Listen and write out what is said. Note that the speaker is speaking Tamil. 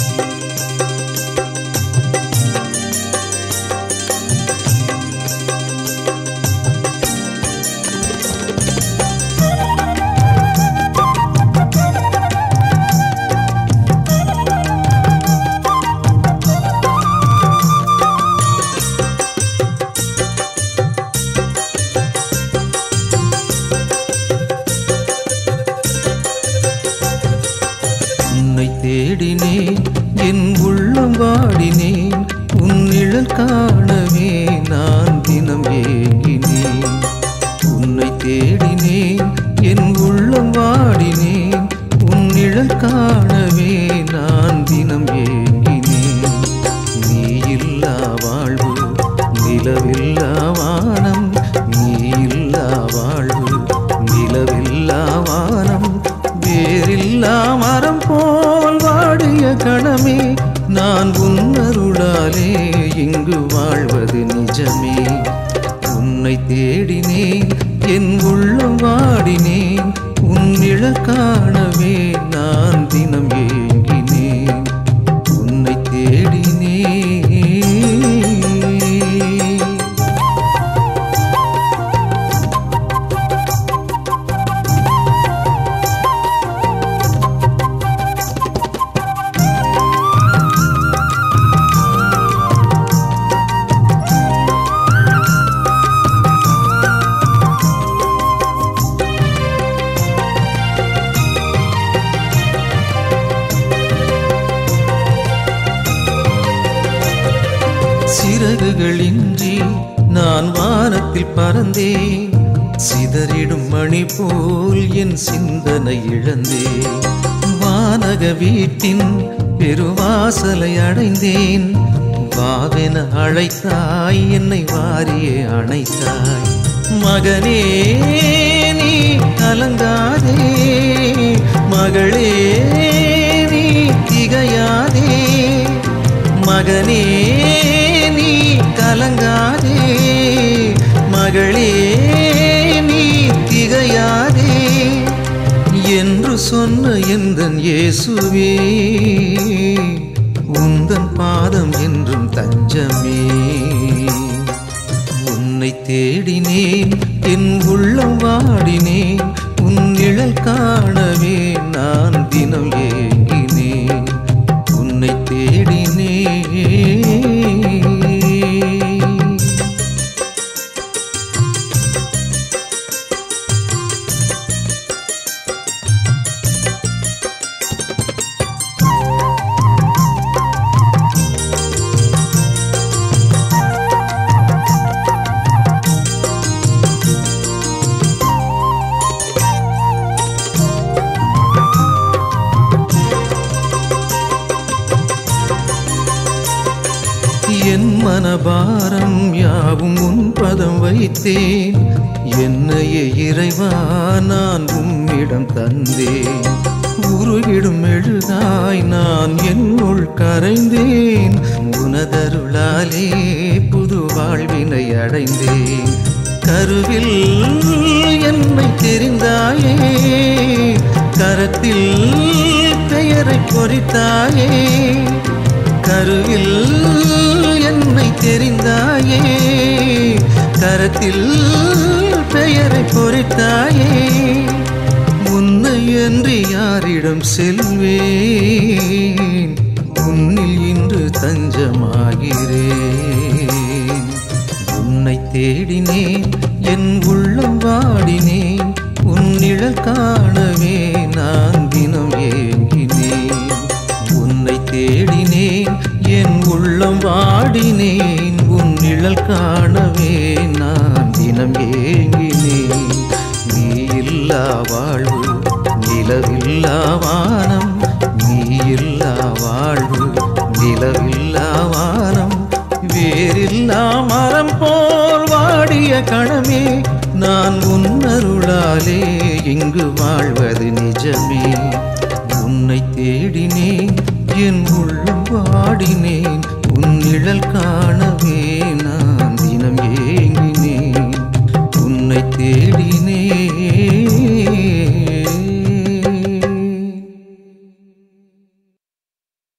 உன்னை தேடினேன், என் உள்ளம் வாடினேன், உன் நிழல் காணவே நான் தினம் ஏங்கினேன். உன்னை தேடினேன், என் உள்ளம் வாடினேன், உன் நிழல் காணவே நான் தினம் ஏங்கினேன். நீ இல்லா வாழ்வு, நிலவில்லா வானம், நீ இல்லா வாழ்வு, நிலவில்லா வானம், வேறில்லா மரம் போல் வாடிய கணமே, நான் உன்னருளாலே இங்கு வாழ்வது நிஜமே. உன்னை தேடினேன், என் உள்ளம் வாடினேன், உன் நிழல் காணவே நான் தினம் ஏங்கினேன். உன்னை தேடினேன். சிறகுகளின்றி நான் வானத்தில் பறந்தேன், சிதறிடும் மணி போல் என் சிந்தனை இழந்தேன். வானக வீட்டின் பெருவாசலை அடைந்தேன், வாவென அழைத்தாய், என்னை வாரியே அணைத்தாய். மகனே நீ கலங்காதே, மகளே நீ திகையாதே. மகனே நீ கலங்காதே, மகளே நீ திகையாதே என்று சொன்ன எந்தன் இயேசுவே, உந்தன் பாதம் என்றும் தஞ்சமே. உன்னை தேடினேன், என் உள்ளம் வாடினேன், உன் நிழல் காணவே நான் தினம் ஏங்கினேன். உன்னை தேடினேன். என் மனபாரம் யாவும் உன் பதம் வைத்தேன், என்னையே இறைவா நான் உம்மிடம் தந்தேன். உருகிடும் மெழுகாய் நான் என்னுள் கரைந்தேன், உனதருளாலே புது வாழ்வினை அடைந்தேன். கருவில் என்னை தெரிந்தாயே, கரத்தில் பெயரை பொறித்தாயே. கருவில் என்னை தெரிந்தாயே, கரத்தில் பெயரை பொறித்தாயே. உன்னை அன்றி யாரிடம் செல்வேன், உன்னில் இன்று தஞ்சமாகிறேன். உன்னை தேடினேன், என் உள்ளம் வாடினேன், உன் நிழல் காணவே நான் தினம் ஏங்கினேன். உன்னை தேடினேன், என் உள்ளம் வாடினேன், உன் நிழல் காணவே நான் தினம் ஏங்கினேன். நீ இல்லா வாழ்வு, நிலவில்லா வானம், நீ இல்லா வாழ்வு, நிலவில்லா வானம், வேறில்லா மரம் போல் வாடிய கணமே, நான் உன்னருளாலே இங்கு வாழ்வது நிஜமே. உன்னை தேடினேன், என் உள்ளம் வாடினேன், உன் நிழல் காணவே நான் தினம் ஏங்கினேன். உன்னை தேடினேன்.